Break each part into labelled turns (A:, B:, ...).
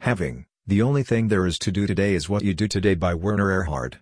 A: Having, the only thing there is to do today is what you do today by Werner Erhard.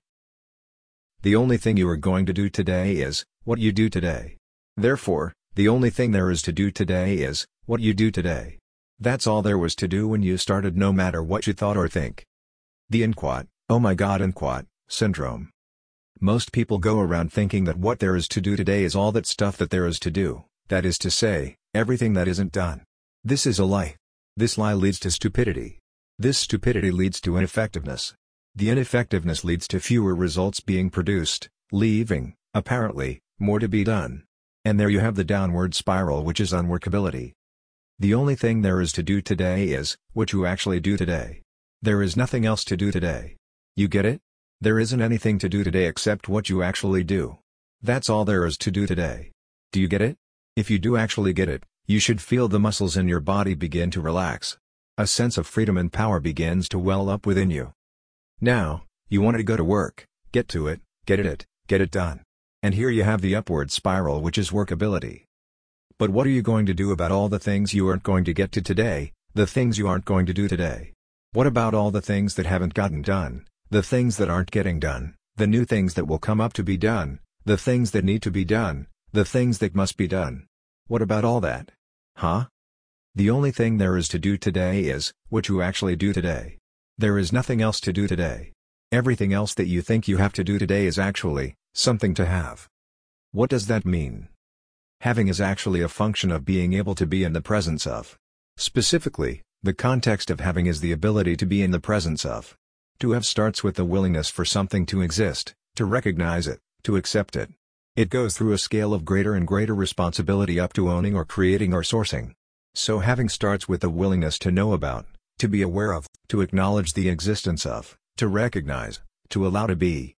A: The only thing you are going to do today is what you do today. Therefore, the only thing there is to do today is what you do today. That's all there was to do when you started, no matter what you thought or think. The oh my god syndrome. Most people go around thinking that what there is to do today is all that stuff that there is to do, that is to say, everything that isn't done. This is a lie. This lie leads to stupidity. This stupidity leads to ineffectiveness. The ineffectiveness leads to fewer results being produced, leaving, apparently, more to be done. And there you have the downward spiral, which is unworkability. The only thing there is to do today is what you actually do today. There is nothing else to do today. You get it? There isn't anything to do today except what you actually do. That's all there is to do today. Do you get it? If you do actually get it, you should feel the muscles in your body begin to relax. A sense of freedom and power begins to well up within you. Now, you want to go to work, get to it, get it done. And here you have the upward spiral, which is workability. But what are you going to do about all the things you aren't going to get to today, the things you aren't going to do today? What about all the things that haven't gotten done, the things that aren't getting done, the new things that will come up to be done, the things that need to be done, the things that must be done? What about all that? Huh? The only thing there is to do today is what you actually do today. There is nothing else to do today. Everything else that you think you have to do today is actually something to have. What does that mean? Having is actually a function of being able to be in the presence of. Specifically, the context of having is the ability to be in the presence of. To have starts with the willingness for something to exist, to recognize it, to accept it. It goes through a scale of greater and greater responsibility up to owning or creating or sourcing. So having starts with the willingness to know about, to be aware of, to acknowledge the existence of, to recognize, to allow to be.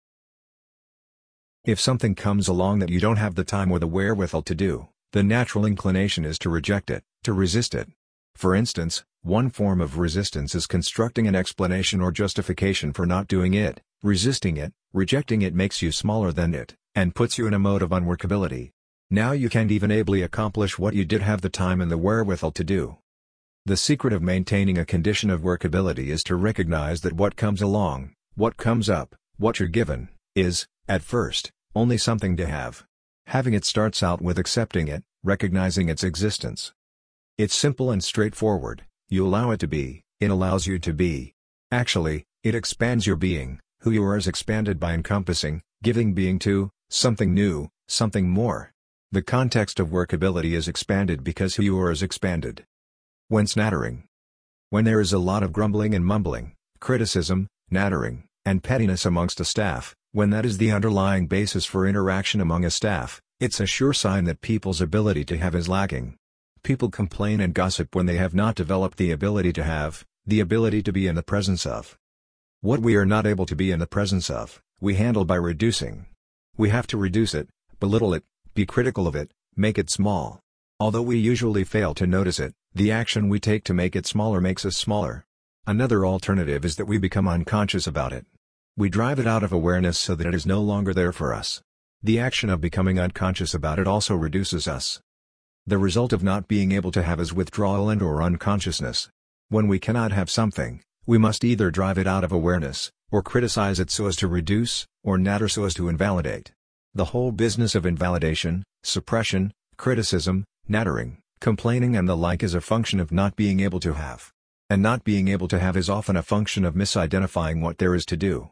A: If something comes along that you don't have the time or the wherewithal to do, the natural inclination is to reject it, to resist it. For instance, one form of resistance is constructing an explanation or justification for not doing it. Resisting it, rejecting it makes you smaller than it, and puts you in a mode of unworkability. Now you can't even ably accomplish what you did have the time and the wherewithal to do. The secret of maintaining a condition of workability is to recognize that what comes along, what comes up, what you're given, is, at first, only something to have. Having it starts out with accepting it, recognizing its existence. It's simple and straightforward. You allow it to be, it allows you to be. Actually, it expands your being. Who you are is expanded by encompassing, giving being to, something new, something more. The context of workability is expanded because who you are is expanded. When snattering. When there is a lot of grumbling and mumbling, criticism, nattering, and pettiness amongst a staff, when that is the underlying basis for interaction among a staff, it's a sure sign that people's ability to have is lacking. People complain and gossip when they have not developed the ability to have, the ability to be in the presence of. What we are not able to be in the presence of, we handle by reducing. We have to reduce it, belittle it, be critical of it, make it small. Although we usually fail to notice it, the action we take to make it smaller makes us smaller. Another alternative is that we become unconscious about it. We drive it out of awareness so that it is no longer there for us. The action of becoming unconscious about it also reduces us. The result of not being able to have is withdrawal and/or unconsciousness. When we cannot have something, we must either drive it out of awareness, or criticize it so as to reduce, or natter so as to invalidate. The whole business of invalidation, suppression, criticism, nattering, complaining and the like is a function of not being able to have. And not being able to have is often a function of misidentifying what there is to do.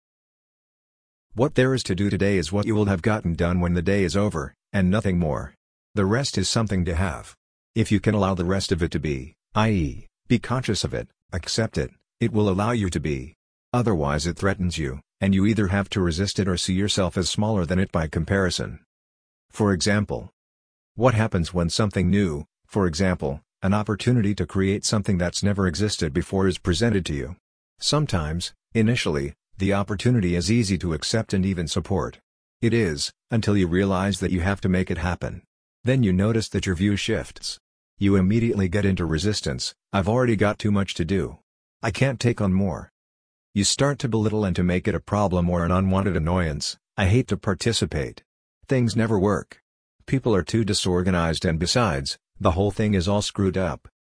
A: What there is to do today is what you will have gotten done when the day is over, and nothing more. The rest is something to have. If you can allow the rest of it to be, i.e., be conscious of it, accept it, it will allow you to be. Otherwise it threatens you, and you either have to resist it or see yourself as smaller than it by comparison. For example, what happens when something new, for example, an opportunity to create something that's never existed before is presented to you? Sometimes, initially, the opportunity is easy to accept and even support. It is, until you realize that you have to make it happen. Then you notice that your view shifts. You immediately get into resistance. I've already got too much to do. I can't take on more. You start to belittle and to make it a problem or an unwanted annoyance. I hate to participate. Things never work. People are too disorganized and besides, the whole thing is all screwed up.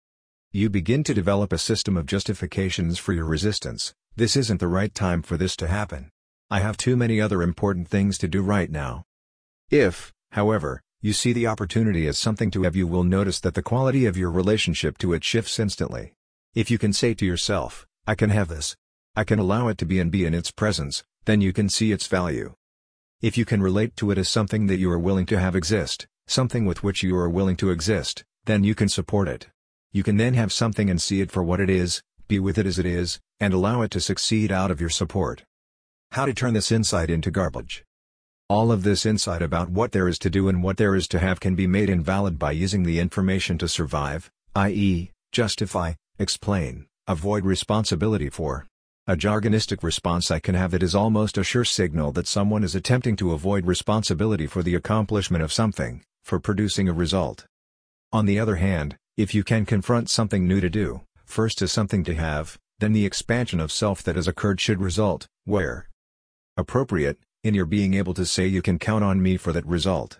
A: You begin to develop a system of justifications for your resistance. This isn't the right time for this to happen. I have too many other important things to do right now. If, however, you see the opportunity as something to have, you will notice that the quality of your relationship to it shifts instantly. If you can say to yourself, I can have this. I can allow it to be and be in its presence, then you can see its value. If you can relate to it as something that you are willing to have exist, something with which you are willing to exist, then you can support it. You can then have something and see it for what it is, be with it as it is, and allow it to succeed out of your support. How to turn this insight into garbage. All of this insight about what there is to do and what there is to have can be made invalid by using the information to survive, i.e., justify, explain, avoid responsibility for. A jargonistic response I can have that is almost a sure signal that someone is attempting to avoid responsibility for the accomplishment of something, for producing a result. On the other hand, if you can confront something new to do, first as something to have, then the expansion of self that has occurred should result, where appropriate, in your being able to say you can count on me for that result.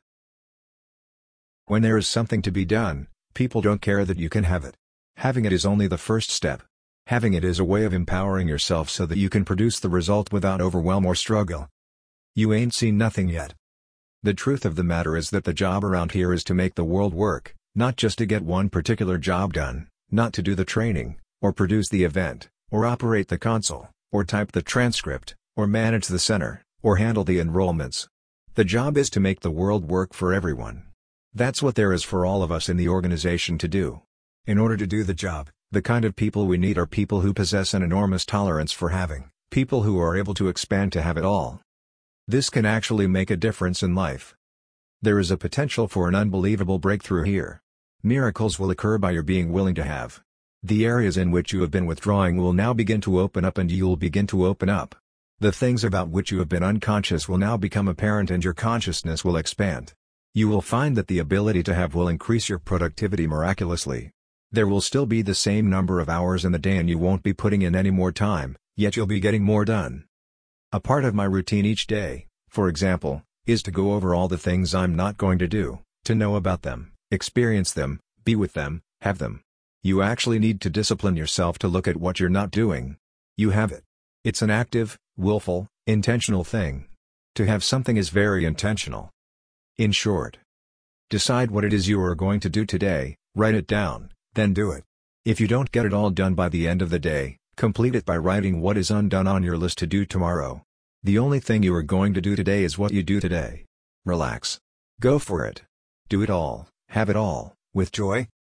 A: When there is something to be done, people don't care that you can have it. Having it is only the first step. Having it is a way of empowering yourself so that you can produce the result without overwhelm or struggle. You ain't seen nothing yet. The truth of the matter is that the job around here is to make the world work, not just to get one particular job done, not to do the training, or produce the event, or operate the console, or type the transcript, or manage the center, or handle the enrollments. The job is to make the world work for everyone. That's what there is for all of us in the organization to do. In order to do the job, the kind of people we need are people who possess an enormous tolerance for having, people who are able to expand to have it all. This can actually make a difference in life. There is a potential for an unbelievable breakthrough here. Miracles will occur by your being willing to have. The areas in which you have been withdrawing will now begin to open up and you'll begin to open up. The things about which you have been unconscious will now become apparent and your consciousness will expand. You will find that the ability to have will increase your productivity miraculously. There will still be the same number of hours in the day and you won't be putting in any more time, yet you'll be getting more done. A part of my routine each day, for example, is to go over all the things I'm not going to do, to know about them, experience them, be with them, have them. You actually need to discipline yourself to look at what you're not doing. You have it. It's an active, willful, intentional thing. To have something is very intentional. In short, decide what it is you are going to do today, write it down, then do it. If you don't get it all done by the end of the day, complete it by writing what is undone on your list to do tomorrow. The only thing you are going to do today is what you do today. Relax. Go for it. Do it all, have it all, with joy,